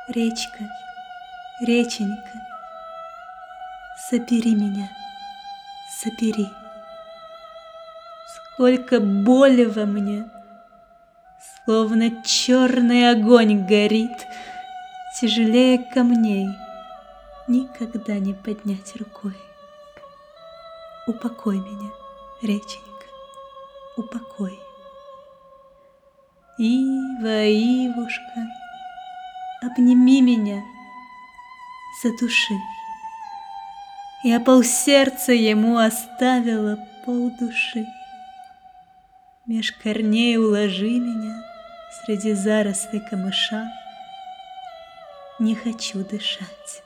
Речка, реченька, забери меня, забери. Сколько боли во мне, словно черный огонь горит, тяжелее камней, никогда не поднять рукой. Упокой меня, реченька, упокой. Ива, Ивушка, обними меня, задуши. Я полсердца ему оставила, полдуши. Меж корней уложи меня среди зарослей камыша. Не хочу дышать.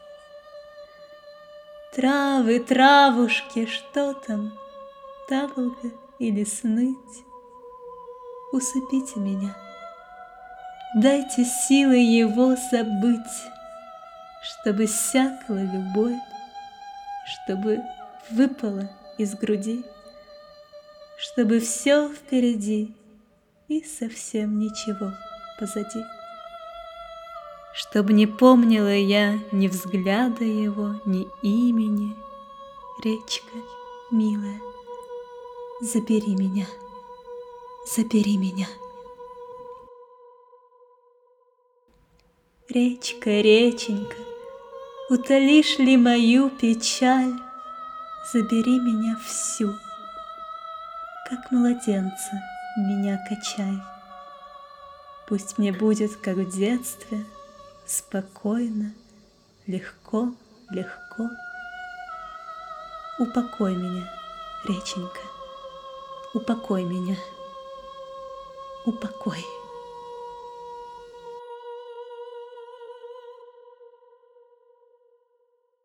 Травы, травушки, что там, таволга или сныть? Усыпите меня, дайте силы его забыть, чтобы иссякла любовь, чтобы выпало из груди, чтобы все впереди и совсем ничего позади. Чтоб не помнила я ни взгляда его, ни имени. Речка, милая, забери меня, забери меня. Речка, реченька, утолишь ли мою печаль? Забери меня всю, как младенца меня качай. Пусть мне будет, как в детстве, спокойно, легко, легко. Упокой меня, реченька, упокой меня, упокой.